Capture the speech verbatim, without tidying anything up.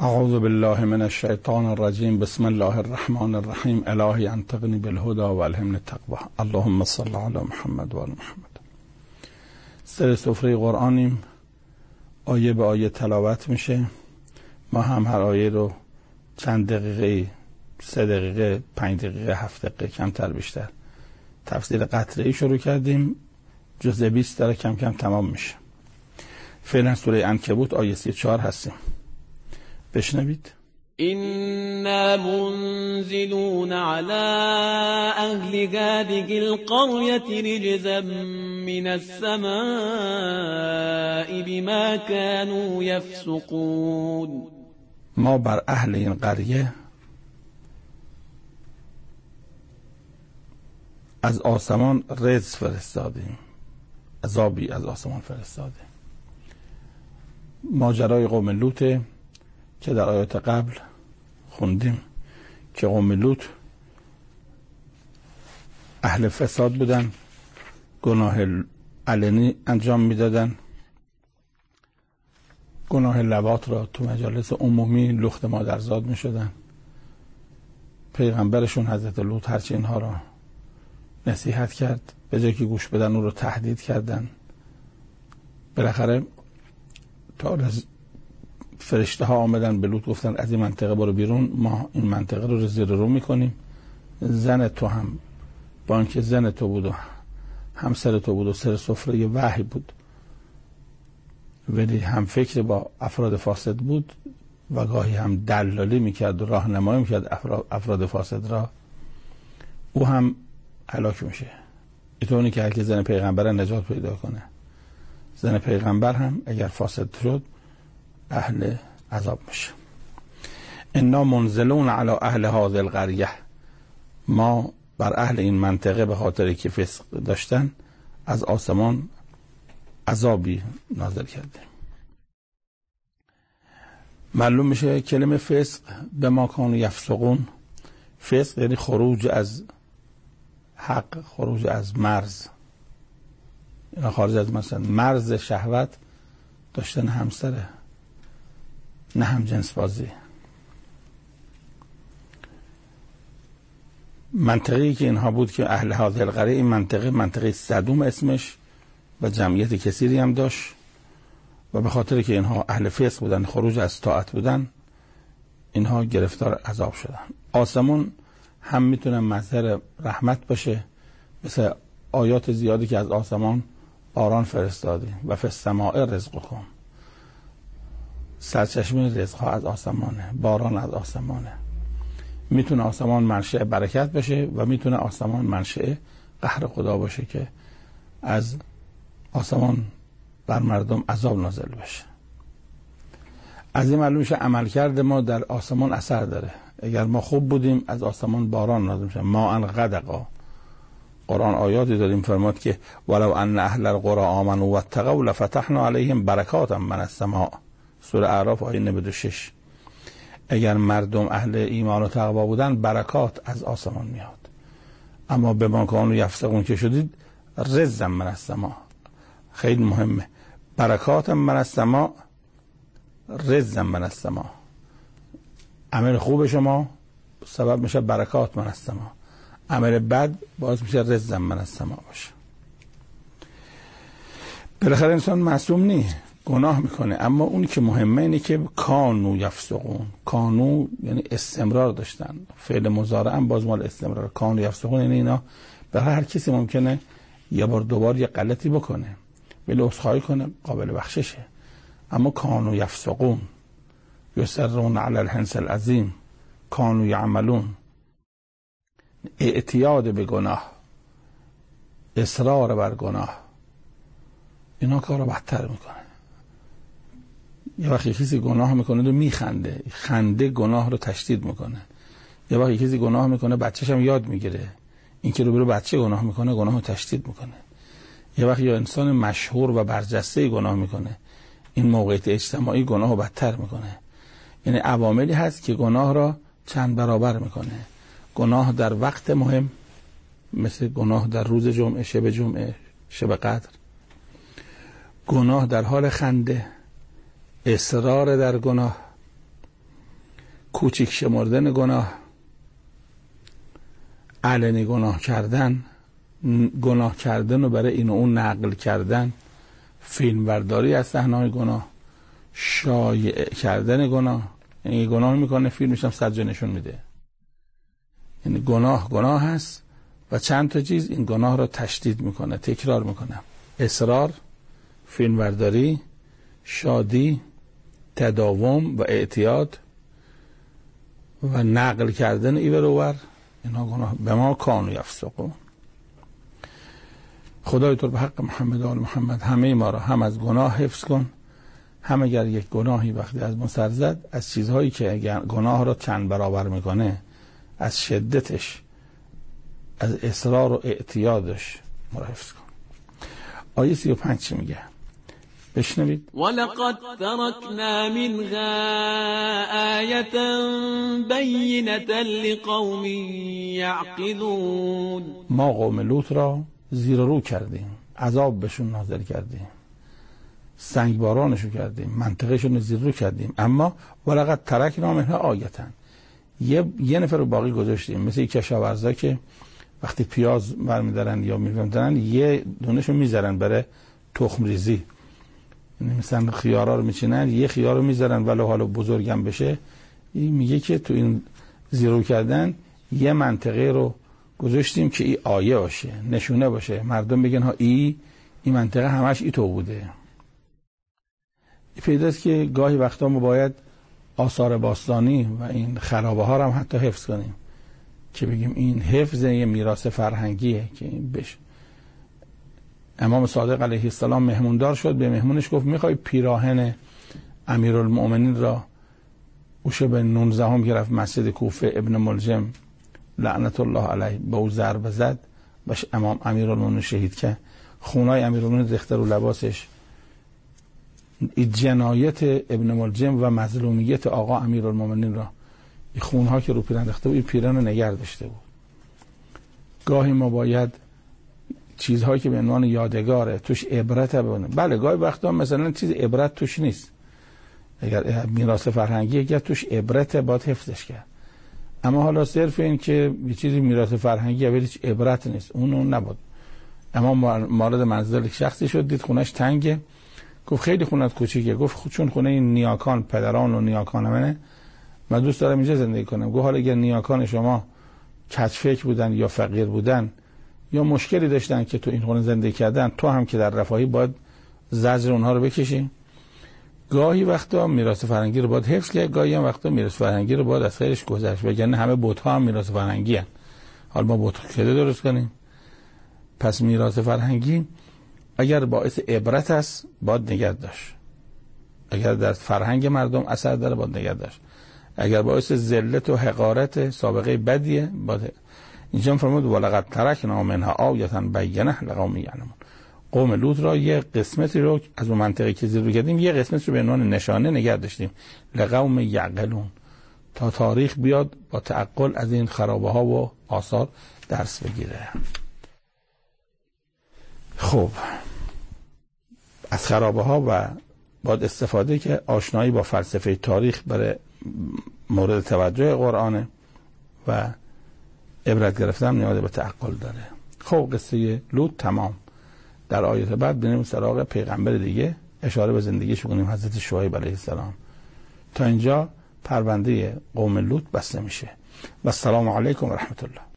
اعوذ بالله من الشیطان الرجیم. بسم الله الرحمن الرحیم. الهی انطقنی بالهدى و الهمنی التقوی. اللهم صل علی محمد و آل محمد. سر سفره قرآنیم، آیه به آیه تلاوت میشه. ما هم هر آیه رو چند دقیقه، سه دقیقه، پنج دقیقه، هفت دقیقه، کمتر بیشتر تفسیر قطره‌ای شروع کردیم. جزء بیست داره کم کم تمام میشه. فعلا سوره عنکبوت آیه سی و چهار هستیم. بشنوید. إنا منزلون على أهل هذه القرية رجزا من السماء بما كانوا يفسقون. ما بر اهل این قریه از آسمان رزق فرستادیم، عذابی از آسمان فرستادیم. ماجرای قوم لوط که در آیات قبل خوندیم که قوم لوط اهل فساد بودن، گناه علنی انجام میدادن، گناه لواط را تو مجالس عمومی لخت مادرزاد میشدن. پیغمبرشون حضرت لوط هرچی اینها را نصیحت کرد، به جای که گوش بدن او رو تهدید کردن. بالاخره تا فرشته ها آمدن به لوط گفتن از این منطقه برو بیرون، ما این منطقه رو زیر رو میکنیم. زن تو هم با اینکه زن تو بود و همسر تو بود و سر سفره یه وحی بود، ولی هم فکر با افراد فاسد بود و گاهی هم دلالی میکرد و راهنمایی میکرد افراد فاسد را، او هم هلاک میشه. اینطوری که هرکی زن پیغمبر نجات پیدا کنه. زن پیغمبر هم اگر فاسد شد اهل عذاب میشه. انا منزلون علی اهل هذه القریه، ما بر اهل این منطقه به خاطر که فسق داشتن از آسمان عذابی نازل کردیم. معلوم میشه کلمه فسق به ما کانوا یفسقون، فسق یعنی خروج از حق، خروج از مرز، یا خارج از مثلا مرز شهوت داشتن همسره، نه هم جنس بازی. منطقه‌ای که اینها بود که اهل هذه القریه، این منطقه منطقه صدوم اسمش و جمعیت کثیری هم داشت و به خاطر که اینها اهل فسق بودن، خروج از طاعت بودن، اینها گرفتار عذاب شدن. آسمون هم میتونه مظهر رحمت باشه، مثل آیات زیادی که از آسمان باران فرستادی و فی السماء رزقکم، سرچشمه رزق ها از آسمانه، باران از آسمانه. میتونه آسمان منشأ برکت باشه و میتونه آسمان منشأ قهر خدا باشه که از آسمان بر مردم عذاب نازل بشه. از این معلوم میشه عملکرد ما در آسمان اثر داره. اگر ما خوب بودیم از آسمان باران نازل میشه. ما ان غدقا، قرآن آیاتی داریم فرمود که ولو ان اهل القرى آمنوا واتقوا لفتحنا علیهم برکات من السماء، سوره اعراف آیه نود و شش. اگر مردم اهل ایمان و تقوا بودن برکات از آسمان میاد. اما به ما کانوا یفسقون که شدید رزقا من السماء. خیلی مهمه، برکات من السماء، رزقا من السماء. عمل خوب شما سبب میشه برکات من السماء، عمل بد باعث میشه رزقا من السماء باشه. بالاخره انسان معصوم نیست، گناه میکنه، اما اونی که مهمه اینه که کانوا یفسقون. کانوا یعنی استمرار داشتن، فعل مضارع هم باز مال استمرار. کانوا یفسقون یعنی اینا به هر کسی ممکنه یه بار دوبار یه غلطی بکنه ولی عذرخواهی کنه، قابل بخششه. اما کانوا یفسقون، یصرون علی الحنث العظیم، کانوا یعملون، اعتیاد به گناه، اصرار بر گناه، اینا کارو بدتر میکنه. یه وقتی کسی گناه میکنه و میخنده، خنده گناه رو تشدید میکنه. یه وقتی کسی گناه میکنه بچه‌ش هم یاد میگیره، این که رو برو بچه گناه میکنه گناه رو تشدید میکنه. یه وقتی یه انسان مشهور و برجسته گناه میکنه، این موقعیت اجتماعی گناه رو بدتر میکنه. یعنی عواملی هست که گناه را چند برابر میکنه. گناه در وقت مهم، مثل گناه در روز جمعه، شب جمعه، شب قدر. گناه در حال خنده، اصرار در گناه، کوچیک شمردن گناه، علنی گناه کردن، گناه کردن و برای این و اون نقل کردن، فیلم برداری از صحنه‌های گناه، شایع کردن گناه. یعنی گناه میکنه فیلمش هم صد جا نشون میده. یعنی گناه گناه هست و چند تا چیز این گناه رو تشدید میکنه، تکرار میکنه. اصرار، فیلم برداری، شادی، تداوم و اعتیاد و نقل کردن ایور و ور، اینا گناه. به ما کانوا یفسقون. خدای تو به حق محمد و آل محمد همه ما را هم از گناه حفظ کن، هم اگر یک گناهی وقتی از ما سر زد، از چیزهایی که گناه را چند برابر میکنه، از شدتش، از اصرار و اعتیادش ما را حفظ کن. آیه سی و پنج چی میگه؟ بشنوید. ولقد ترکنا منها آیة بینة لقوم یعقلون. ما قوم لوط را زیر و رو کردیم، عذاب بهشون نازل کردیم، سنگ بارانشو کردیم، منطقهشون رو زیر رو کردیم. اما ولقد ترکنا منها آیة، یه یه نفر رو باقی گذاشتیم. مثل کشاورزا که وقتی پیاز برمیدارن یا میفهمدن یه دونهشو میذارن برای تخم ریزی، یعنی مثلا خیارا رو میچینن، یه خیار رو میذارن ولی حالا بزرگم بشه. این میگه که تو این زیرو کردن یه منطقه رو گذاشتیم که این آیه باشه، نشونه باشه، مردم بگن ها ای این منطقه همش ای تو بوده. پیداست که گاهی وقتا ما باید آثار باستانی و این خرابه ها رو هم حتی حفظ کنیم، که بگیم این حفظ یه میراث فرهنگیه که این بشه. امام صادق علیه السلام مهموندار شد، به مهمونش گفت میخوای پیراهن امیرالمؤمنین را؟ اوشه به نونزدهم که رفت مسجد کوفه، ابن ملجم لعنت الله علیه به او ضربه زد، باش امام امیرالمؤمنین شهید کرد. خونای امیرالمؤمنین ریخته رو لباسش. این جنایت ابن ملجم و مظلومیت آقا امیرالمؤمنین را، این خونها که رو پیرن ریخته بود، این پیرن رو نگه داشته بود. گاهی ما باید چیزهایی که به عنوان یادگاره توش عبرت ببینیم. بله گاهی وقتا مثلا چیز عبرت توش نیست، اگر میراث فرهنگی اگر توش عبرت باید حفظش کرد. اما حالا صرف این که یه چیزی میراث فرهنگی ولی هیچ عبرت نیست، اون اون نبود. اما مورد منزل شخصی شد، دید خونش تنگه، گفت خیلی خونت کوچیکه. گفت چون خونه این نیاکان پدران و نیاکان منه، من دوست دارم اینجا زندگی کنم. گفت حالا اگر نیاکان شما کجفکر بودن یا فقیر بودن یا مشکلی داشتن که تو این خونه زندگی کردن، تو هم که در رفاهی باید زجر اونها رو بکشی. گاهی وقتا میراث فرهنگی رو باید حفظ کرد، گاهی هم وقتا میراث فرهنگی رو باید از خیرش گذشت، وگرنه همه بت‌ها هم میراث فرهنگی هستند. حالا ما بت کده درست کنیم؟ پس میراث فرهنگی اگر باعث عبرت است باید نگه داشت، اگر در فرهنگ مردم اثر داره باید نگه داشت، اگر باعث ذلت و حقارت سابقه بدیه باید. اینجا فرمود ولقد ترکنا منها آیة بینة لقوم یعلمون. قوم لوط را یه قسمتی رو از اون منطقه که زیر رو کردیم، یه قسمت رو به عنوان نشانه نگه داشتیم، لقوم یعقلون، تا تاریخ بیاد با تعقل از این خرابه ها و آثار درس بگیره. خب از خرابه ها و باید استفاده که آشنایی با فلسفه تاریخ برای مورد توجه قرآنه و عبرت گرفتن نیاز به تعقل داره. خب قصه لوط تمام. در آیات بعد بریم سراغ پیغمبر دیگه، اشاره به زندگیش بکنیم، حضرت شعیب علیه السلام. تا اینجا پرونده قوم لوط بسته میشه. و السلام علیکم و رحمت الله.